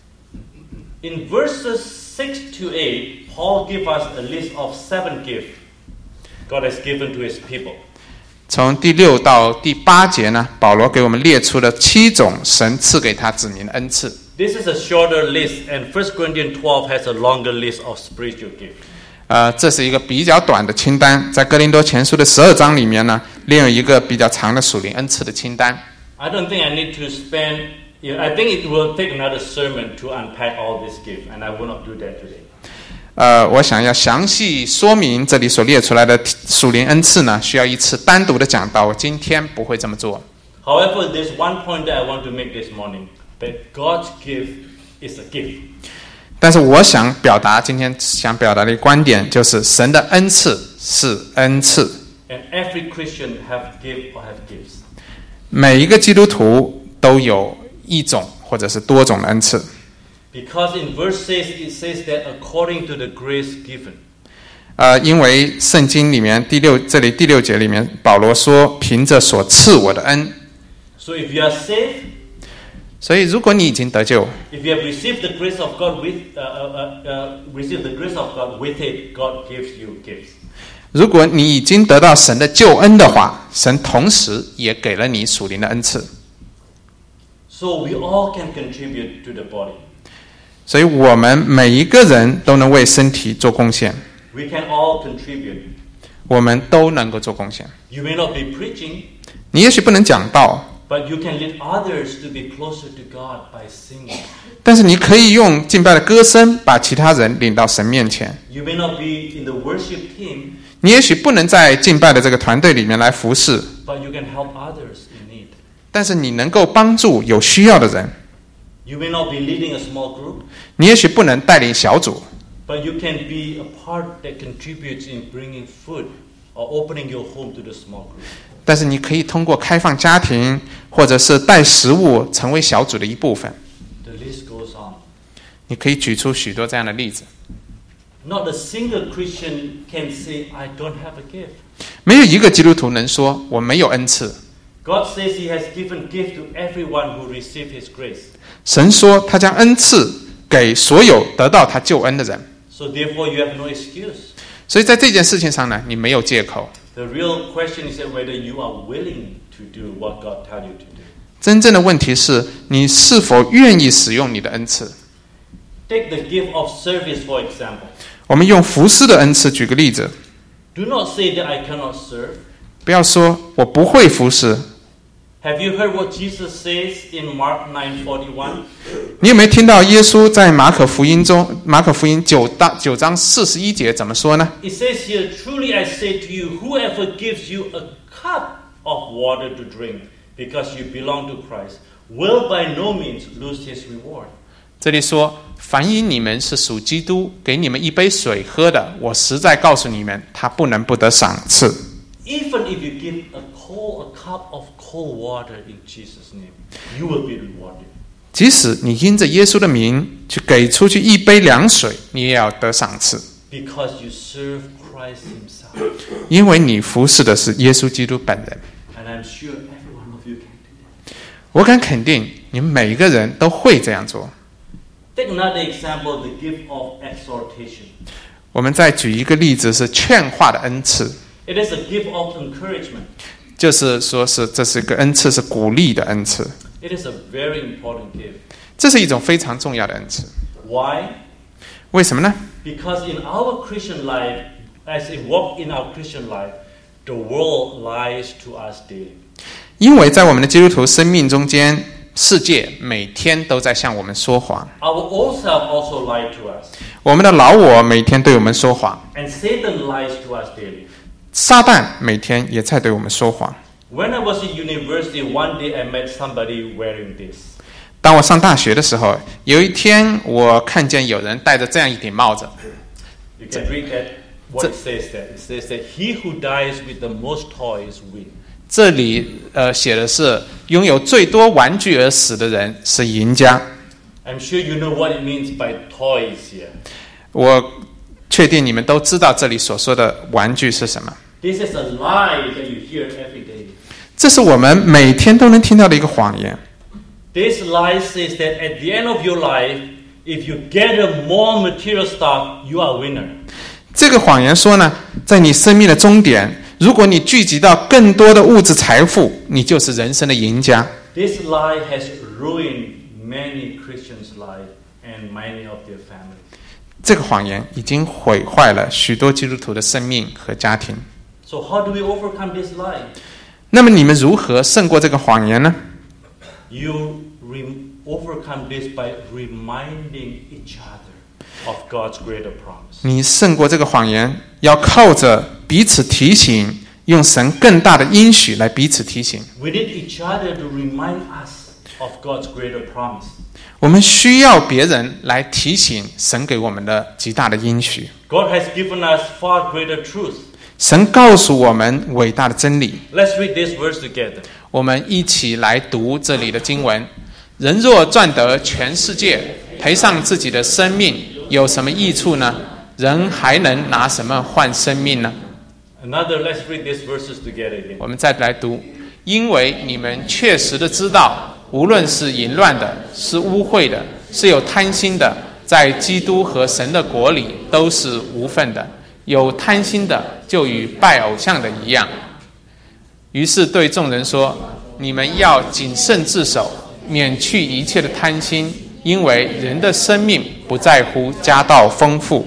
In verses six to eight, Paul gives us a list of seven gifts God has given to his people. 从第六到第八节呢，保罗给我们列出了七种神赐给他子民的恩赐。 This is a shorter list, and First Corinthians twelve has a longer list of spiritual gifts. 呃，这是一个比较短的清单，在哥林多前书的十二章里面呢，另有一个比较长的属灵恩赐的清单。 I don't think I need to spend, I think it will take another sermon to unpack all these gifts, and I will not do that today. 呃，我想要详细说明这里所列出来的属灵恩赐呢，需要一次单独的讲道，我今天不会这么做。 However, there's one point that I want to make this morning, that God's gift is a gift. 但是我想表达今天想表达的一个观点，就是神的恩赐是恩赐。 And every Christian have gift or have gifts. 每一个基督徒都有一种或者是多种的恩赐。 Because in verse six it says that according to the grace given. 呃，因为圣经里面第六这里第六节里面，保罗说凭着所赐我的恩。 So if you are saved, 所以如果你已经得救， if you have received the grace of God with, uh, uh, uh, received the grace of God with it, God gives you gifts. 如果你已经得到神的救恩的话，神同时也给了你属灵的恩赐。 So we all can contribute to the body. 所以我们每一个人都能为身体做贡献， We can all contribute. 我们都能够做贡献。 You may not be preaching, 你也许不能讲道， But you can lead others to be closer to God by singing. 但是你可以用敬拜的歌声把其他人领到神面前。 You may not be in the worship team, 你也许不能在敬拜的这个团队里面来服侍， but you can help others in need. 但是你能够帮助有需要的人。 You may not be leading a small group, 你也许不能带领小组， but you can be a part that contributes in bringing food or opening your home to the small group. 但是你可以通过开放家庭或者是带食物成为小组的一部分。 The list goes on. 你可以举出许多这样的例子。 Not a single Christian can say, I don't have a gift. 没有一个基督徒能说我没有恩赐。 God says He has given gift to everyone who received His grace. 神说他将恩赐给所有得到他救恩的人。 So therefore you have no excuse. 所以在这件事情上呢，你没有借口。 The real question is that whether you are willing to do what God tells you to do. 真正的问题是你是否愿意使用你的恩赐。 Take the gift of service, for example. 我们用服侍的恩赐举个例子， Do not say that I cannot serve. 不要说我不会服侍。 Have you heard what Jesus says in Mark nine forty-one? 你有没有听到耶稣在马可福音中，马可福音九章九章四十一节怎么说呢？ It says here, Truly I say to you, whoever gives you a cup of water to drink because you belong to Christ will by no means lose his reward. 这里说，凡因你们是属基督，给你们一杯水喝的，我实在告诉你们，他不能不得赏赐。 Even if you give a cold, a cup of cold water in Jesus' name, you will be rewarded. 即使你因着耶稣的名去给出去一杯凉水，你也要得赏赐， Because you serve Christ himself. 因为你服侍的是耶稣基督本人。 And I'm sure every one of you can do that. 我敢肯定，你们每一个人都会这样做。 Take another example, the gift of exhortation. 我们再举一个例子，是劝化的恩赐， It is a gift of encouragement. 就是说是这是一个恩赐，是鼓励的恩赐。 It is a very important gift. 这是一种非常重要的恩赐。 Why? 为什么呢？ Because in our Christian life, as we walk in our Christian life, the world lies to us daily. 因为在我们的基督徒生命中间，世界每天都在向我们说谎， Our old self also lies to us. 我们的老我每天对我们说谎， And Satan lies to us daily. 撒旦每天也在对我们说谎。 When I was in university, one day I met somebody wearing this. 当我上大学的时候，有一天我看见有人戴着这样一顶帽子。 You can read that. What it says that it says that he who dies with the most toys wins. 这里呃写的是拥有最多玩具而死的人是赢家。 I'm sure you know what it means by toys here. 我确定你们都知道这里所说的玩具是什么。 This is a lie that you hear every day. 这是我们每天都能听到的一个谎言。 This lie says that at the end of your life, if you gather more material stuff, you are a winner. 这个谎言说呢，在你生命的终点，如果你聚集到更多的物质财富，你就是人生的赢家。 This lie has ruined many Christians' lives and many of their families. 这个谎言已经毁坏了许多基督徒的生命和家庭。 So how do we overcome this lie? 那么你们如何胜过这个谎言呢？ You re- overcome this by reminding each other of God's greater promise. 你胜过这个谎言，要靠着彼此提醒，用神更大的应许来彼此提醒。 We need each other to remind us of God's greater promise. 我们需要别人来提醒神给我们的极大的应许。 God has given us far greater truth. 神告诉我们伟大的真理。 Let's read this verse together. 我们一起来读这里的经文：人若赚得全世界，赔上自己的生命，有什么益处呢？人还能拿什么换生命呢？ Another, let's read these verses together again. 我们再来读：因为你们确实的知道，无论是淫乱的，是污秽的，是有贪心的，在基督和神的国里都是无份的。有贪心的，就与拜偶像的一样。于是对众人说：你们要谨慎自守，免去一切的贪心，因为人的生命不在乎家道丰富。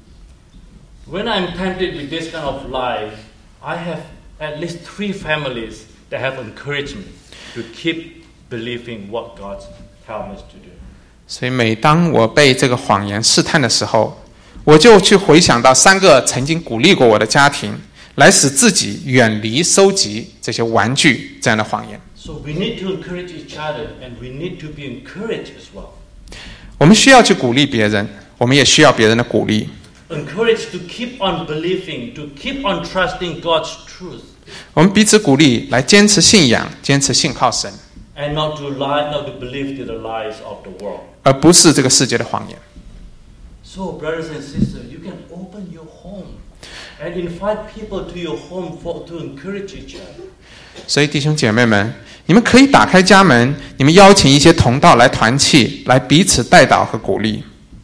When I'm tempted with this kind of lie, I have at least three families that have encouraged me. to keep believing what God tells us to do. 所以每当我被这个谎言试探的时候，我就去回想到三个曾经鼓励过我的家庭，来使自己远离收集这些玩具这样的谎言。 So we need to encourage each other, and we need to be encouraged as well. 我们需要去鼓励别人，我们也需要别人的鼓励。 Encouraged to keep on believing, to keep on trusting God's truth. 我们彼此鼓励，来坚持信仰，坚持信靠神， And not to lie, not to believe to the lies of the world. 而不是这个世界的谎言。 So, brothers and sisters, you can open your home and invite people to your home for to encourage each other. 所以弟兄姐妹们，你们可以打开家门，你们邀请一些同道来团契，来彼此代祷和鼓励。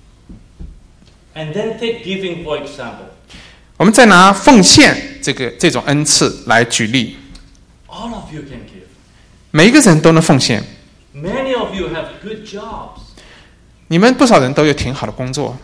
And then take giving for example. 我们再拿奉献这个这种恩赐来举例， All of you can give. 每一个人都能奉献。 Many of you have good jobs. 你们不少人都有挺好的工作，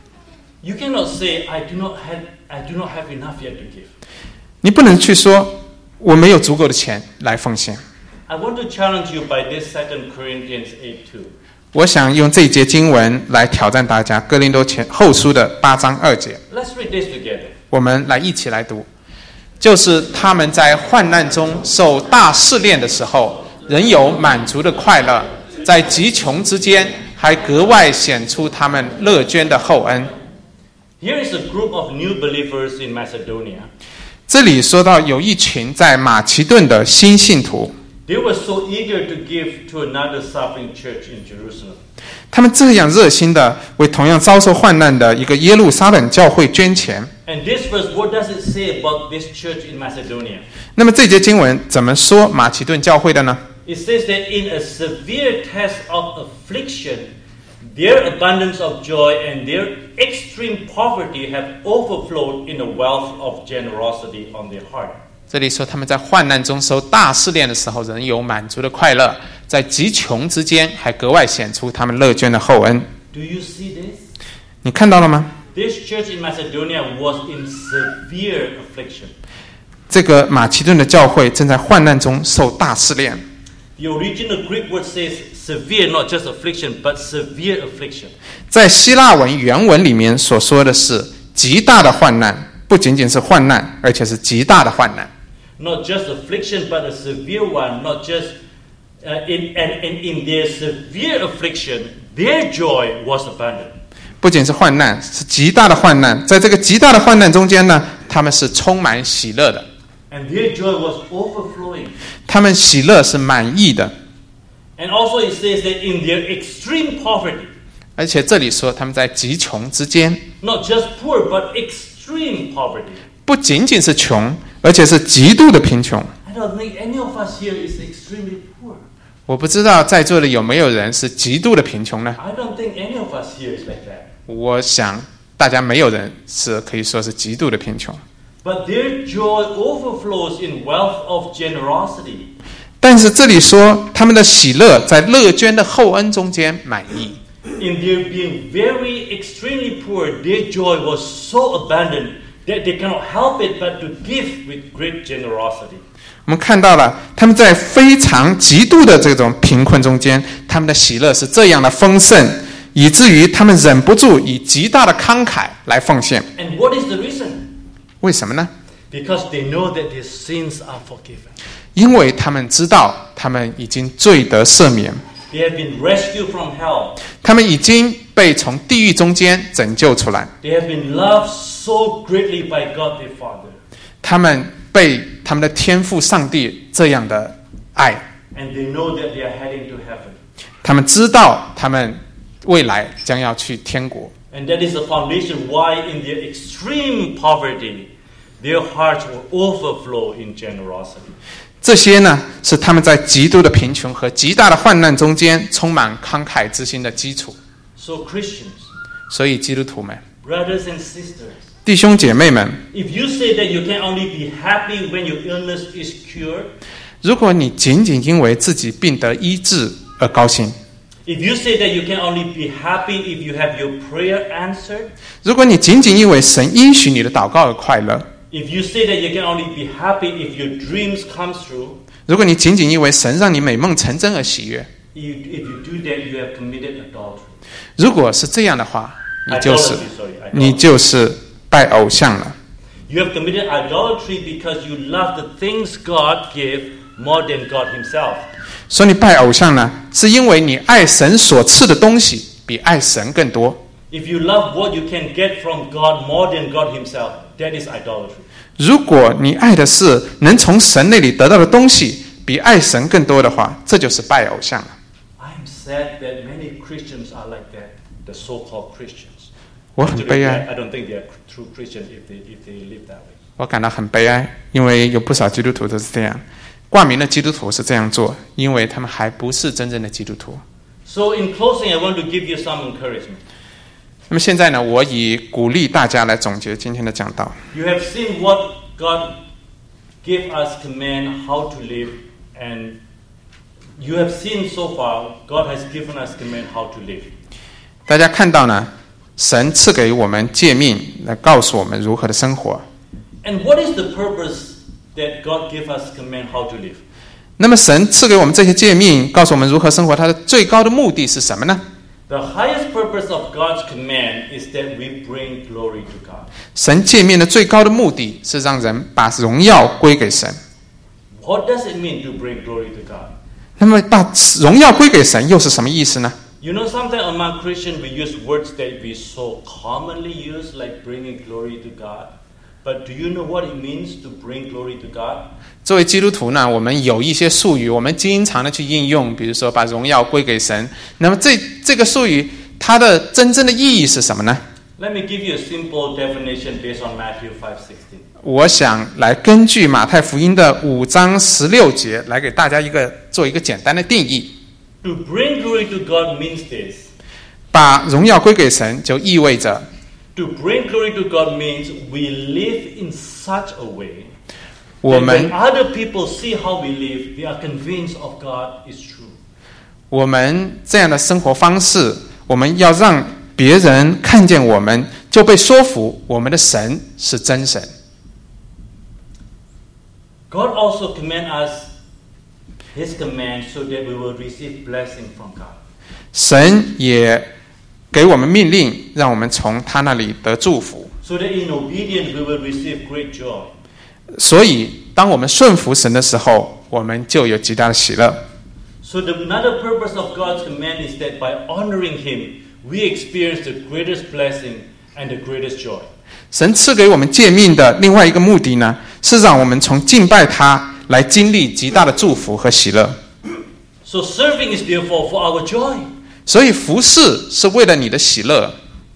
You cannot say, I do not have, I do not have enough yet to give. 你不能去说我没有足够的钱来奉献。 I want to challenge you by this Second Corinthians eight two. 我想用这一节经文来挑战大家，哥林多前后书的八章二节， Let's read this together. 我们来一起来读。就是他们在患难中受大试炼的时候，仍有满足的快乐，在极穷之间还格外显出他们乐捐的厚恩。 Here is a group of new believers in Macedonia. 这里说到有一群在马其顿的新信徒， They were so eager to give to another suffering church in Jerusalem. 他们这样热心的为同样遭受患难的一个耶路撒冷教会捐钱。 And this verse, what does it say about this church in Macedonia? 那么这节经文怎么说马其顿教会的呢？ It says that in a severe test of affliction, their abundance of joy and their extreme poverty have overflowed in a wealth of generosity on their heart. 这里说他们在患难中受大试炼的时候，仍有满足的快乐，在极穷之间还格外显出他们乐捐的厚恩。 Do you see this? 你看到了吗？ This church in Macedonia was in severe affliction. 这个马其顿的教会正在患难中受大试炼。 The original Greek word says severe, not just affliction, but severe affliction. 在希腊文原文里面所说的是极大的患难，不仅仅是患难，而且是极大的患难。 Not just affliction, but a severe one. Not just uh, in and, and in their severe affliction, their joy was abundant. 不仅是患难，是极大的患难。在这个极大的患难中间呢，他们是充满喜乐的。 And their joy was overflowing. 他们喜乐是满意的。 And also it says that in their extreme poverty, 而且这里说他们在极穷之间， not just poor, but extreme poverty. 不仅仅是穷，而且是极度的贫穷。 I don't think any of us here is extremely poor. 我不知道在座的有没有人是极度的贫穷呢？ I don't think any of us here is like that. 我想大家没有人是可以说是极度的贫穷。 But their joy overflows in wealth of generosity. 但是这里说他们的喜乐在乐捐的厚恩中间满意。 In their being very extremely poor, their joy was so abundant that they cannot help it but to give with great generosity. 我们看到了他们在非常极度的这种贫困中间，他们的喜乐是这样的丰盛，以至于他们忍不住以极大的慷慨来奉献。 And what is the reason? 为什么呢？ Because they know that their sins are forgiven. 因为他们知道他们已经罪得赦免， They have been rescued from hell. 他们已经被从地狱中间拯救出来， They have been loved so greatly by God their Father. 他们被他们的天父上帝这样的爱， And they know that they are heading to heaven. 他们知道他们未来将要去天国。 And that is the foundation why in their extreme poverty, their hearts will overflow in generosity. 这些呢，是他们在极度的贫穷和极大的患难中间充满慷慨之心的基础。 So Christians, 所以基督徒们、 brothers and sisters, 弟兄姐妹们， if you say that you can only be happy when your illness is cured, 如果你仅仅因为自己病得医治而高兴， if you say that you can only be happy if you have your prayer answered, 如果你仅仅因为神应许你的祷告而快乐， if you say that you can only be happy if your dreams come true, 如果你仅仅因为神让你美梦成真而喜悦， You, if you do that, you have committed adultery. 如果是这样的话，你就是 Idolatry, sorry, 你 idolatry. 就是拜偶像了。 You have committed idolatry because you love the things God gave more than God Himself. 所以你拜偶像呢，是因为你爱神所赐的东西比爱神更多。 If you love what you can get from God more than God Himself, that is idolatry. 如果你爱的是能从神那里得到的东西比爱神更多的话，这就是拜偶像了。 I'm sad that many Christians are like that, the so-called Christians. 我很悲哀， I don't think they are true Christians if they if they live that way. 我感到很悲哀，因为有不少基督徒都是这样。挂名的基督徒是这样做，因为他们还不是真正的基督徒。 So in closing, I want to give you some encouragement. 那么现在呢，我以鼓励大家来总结今天的讲道。 You have seen what God gave us command how to live, and you have seen so far God has given us command how to live. 大家看到呢，神赐给我们诫命来告诉我们如何的生活。 And what is the purpose that God gave us command how to live? 那么神赐给我们这些诫命，告诉我们如何生活，它的最高的目的是什么呢？ The highest purpose of God's command is that we bring glory to God. 神诫命的最高的目的是让人把荣耀归给神。 What does it mean to bring glory to God? 那么把荣耀归给神又是什么意思呢？ You know, sometimes among Christians we use words that we so commonly use, like bringing glory to God. But do you know what it means to bring glory to God? 作为基督徒呢，我们有一些术语，我们经常的去应用，比如说把荣耀归给神。那么这这个术语，它的真正的意义是什么呢？ Let me give you a simple definition based on Matthew five sixteen. 我想来根据马太福音的五章十六节来给大家一个做一个简单的定义。 To bring glory to God means this. 把荣耀归给神，就意味着 To bring glory to God means we live in such a way 我 that 们 when other people see how we live, they are convinced of God is true. 我们这样的生活方式，我们要让别人看见我们，就被说服我们的神是真神。 God also commands us His command so that we will receive blessing from God. 神也给我们命令，让我们从他那里得祝福。 So that in obedience we will receive great joy. 所以，当我们顺服神的时候，我们就有极大的喜乐。 So the another purpose of God's command is that by honoring Him, we experience the greatest blessing and the greatest joy. 神赐给我们诫命的另外一个目的呢，是让我们从敬拜他来经历极大的祝福和喜乐。 So serving is therefore for our joy. 所以服侍是为了你的喜乐。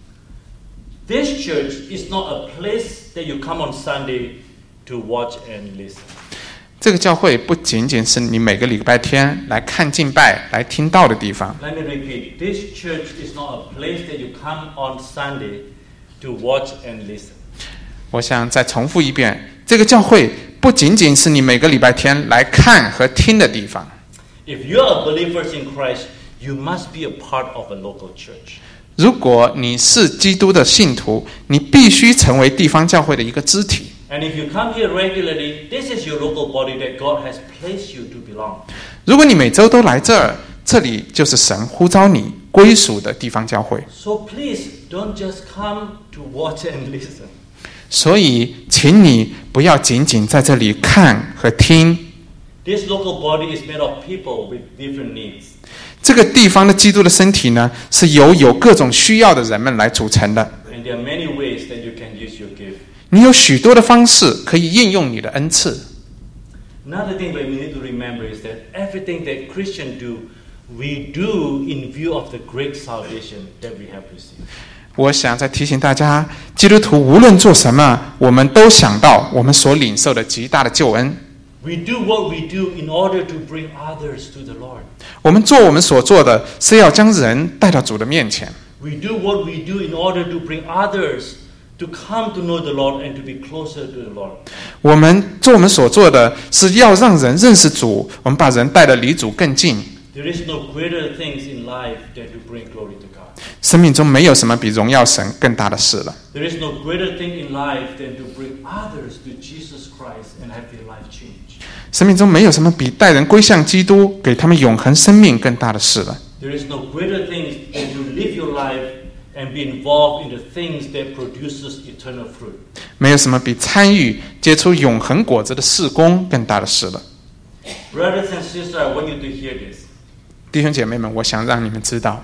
This church is not a place that you come on Sunday to watch and listen. 这个教会不仅仅是你每个礼拜天来看敬拜、来听道的地方。 Let me repeat. This church is not a place that you come on Sunday to watch and listen. 我想再重复一遍，这个教会不仅仅是你每个礼拜天来看和听的地方。 If you are believers in Christ, you must be a part of a local church. 如果你是基督的信徒，你必须成为地方教会的一个肢体。 And if you come here regularly, this is your local body that God has placed you to belong. 如果你每周都来这儿，这里就是神呼召你归属的地方教会。 So please don't just come to watch and listen. 所以，请你不要仅仅在这里看和听。 This local body is made of people with different needs. 这个地方的基督的身体呢，是由有各种需要的人们来组成的。 And there are many ways that you can use your gift. 你有许多的方式可以应用你的恩赐。 Another thing that we need to remember is that everything that Christians do, we do in view of the great salvation that we have received. 我想再提醒大家，基督徒无论做什么，我们都想到我们所领受的极大的救恩。 We do what we do in order to bring others to the Lord. 我们做我们所做的，是要将人带到主的面前。 We do what we do in order to bring others to come to know the Lord and to be closer to the Lord. 我们做我们所做的，是要让人认识主，我们把人带得离主更近， There is no greater things in life than to bring glory to God. 生命中没有什么比荣耀神更大的事了。 There is no greater thing in life than to bring others to Jesus Christ and have their life changed. 生命中没有什么比带人归向基督，给他们永恒生命更大的事了。 There is no greater things than to live your life and be involved in the things that produces eternal fruit. 没有什么比参与结出永恒果子的事工更大的事了。 Brothers and sisters, I want you to hear this. 弟兄姐妹们，我想让你们知道，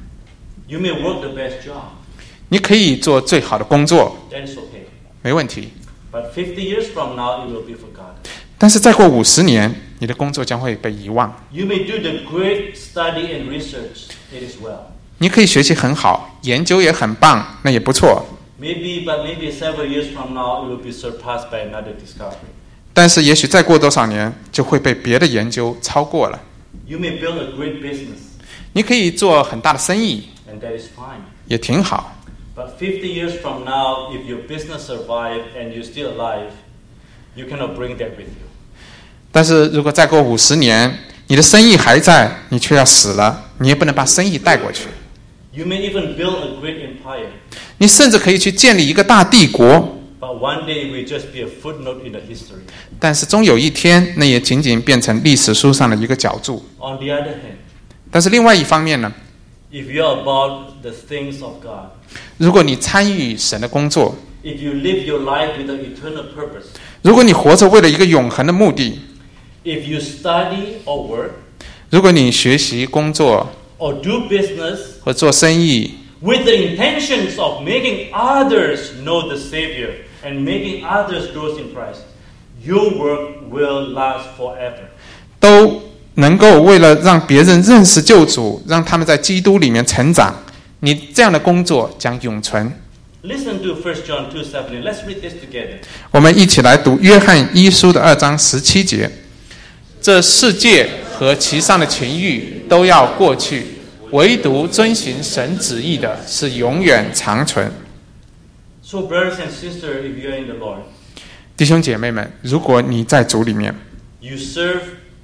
You may work the best job. 你可以做最好的工作， That is okay. 没问题。 But fifty years from now, it will be forgotten. 但是再过五十年，你的工作将会被遗忘。 You may do the great study and research. It is well. 你可以学习很好，研究也很棒，那也不错。 Maybe, but maybe several years from now, it will be surpassed by another discovery. 但是也许再过多少年，就会被别的研究超过了。 You may build a great business, 你可以做很大的生意， and that is fine. 也挺好。 But fifty years from now, if your business survives and you're still alive, you cannot bring that with you. 但是如果再过五十年，你的生意还在，你却要死了，你也不能把生意带过去。 You may even build a great empire, 你甚至可以去建立一个大帝国， but one day it will just be a footnote in the history. 但是终有一天，那也仅仅变成历史书上的一个角注。 On the other hand, 但是另外一方面呢， if you're about the things of God, 如果你参与神的工作， if you live your life with an eternal purpose, 如果你活着为了一个永恒的目的， if you study or work 如果你学习、工作 or do business 或做生意， with the intentions of making others know the Savior and making others grow in Christ, your work will last forever. 都能够为了让别人认识救主，让他们在基督里面成长，你这样的工作将永存。 Listen to First John two seventeen. Let's read this together. 我们一起来读约翰一书的二章十七节：这世界和其上的情欲都要过去，唯独遵行神旨意的是永远长存。 So, brothers and sisters, if you are in the Lord, 弟兄姐妹们，如果你在主里面， you serve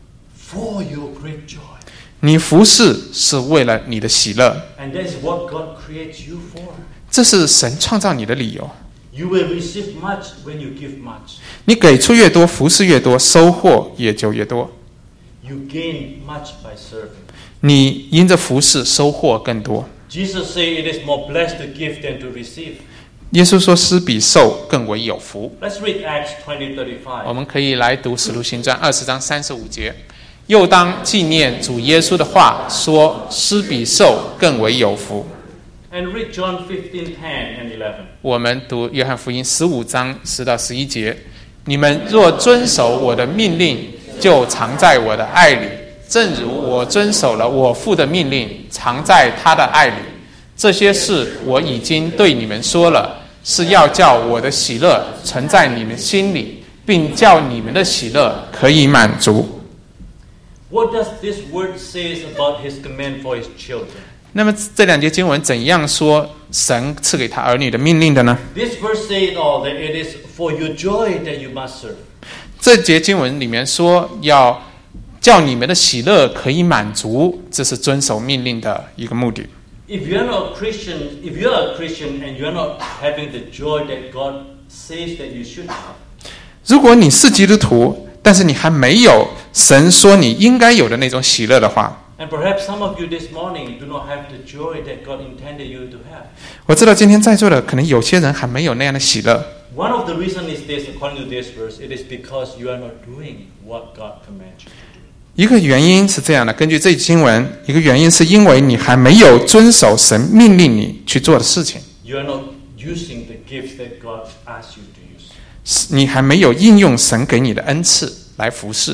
for your great joy. 你服侍是为了你的喜乐， And that is what God creates you for. 这是神创造你的理由。 You will receive much when you give much. 你给出越多，服侍越多，收获也就越多。 You gain much by serving. 你因着服侍收获更多。 Jesus said it is more blessed to give than to receive. 耶稣说：“施比受更为有福。” Let's read Acts twenty 我 thirty-five. 们可以来读《使徒行传》二十章三十五节，又当纪念主耶稣的话说：“施比受更为有福。” And read John fifteen ten and eleven. 我们读约翰福音十五章十到十一节：“你们若遵守我的命令，就常在我的爱里，正如我遵守了我父的命令，常在他的爱里。这些事我已经对你们说了，是要叫我的喜乐存在你们心里，并叫你们的喜乐可以满足。” What does this word say about his command for his children? 那么这两节经文怎样说神赐给他儿女的命令的呢？ This verse says all that it is for your joy that you must serve. 这节经文里面说要叫你们的喜乐可以满足，这是遵守命令的一个目的。 If you're not a Christian, if you're a Christian and you're not having the joy that God says that you should have, 如果你是基督徒，但是你还没有神说你应该有的那种喜乐的话， and perhaps some of you this morning do not have the joy that God intended you to have. 我知道今天在座的可能有些人还没有那样的喜乐。 One of the reasons is this, according to this verse, it is because you are not doing what God commands you. 一个原因是这样的，根据这经文，一个原因是因为你还没有遵守神命令你去做的事情， You are not using the gifts that God asks you to use. 你还没有应用神给你的恩赐来服侍。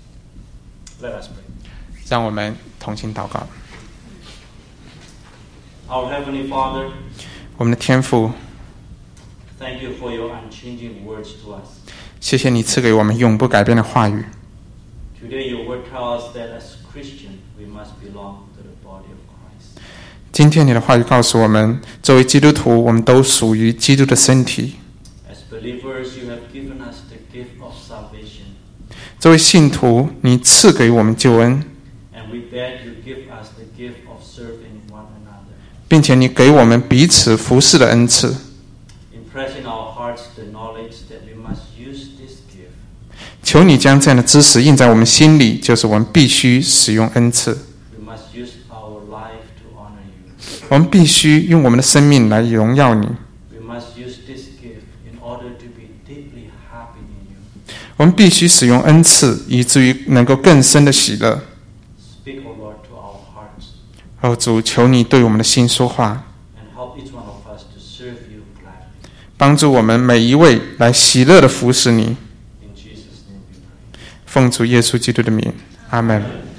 Let us pray. 让我们同心祷告。 Our Heavenly Father, 我们的天父， thank you for your unchanging words to us. 谢谢你赐给我们永不改变的话语。 Today your word tells us that as Christians we must belong to the body of Christ. 今天你的话语告诉我们，作为基督徒，我们都属于基督的身体。 As believers, you have given us the gift of salvation. 作为信徒，你赐给我们救恩， And with that you give us the gift of serving one another. 并且你给我们彼此服侍的恩赐， Impress in our hearts the knowledge that we must use this gift. 求你将这样的知识印在我们心里，就是我们必须使用恩赐， We must use our life to honor you. 我们必须用我们的生命来荣耀你， We must use this gift in order to be deeply happy in you. 我们必须使用恩赐，以至于能够更深的喜乐。 Speak, O Lord, to our hearts 哦，主，求你对我们的心说话， and help each one of us to serve you gladly. 帮助我们每一位来喜乐的服侍你。 In Jesus' name we pray. 奉主耶稣基督的名，阿门。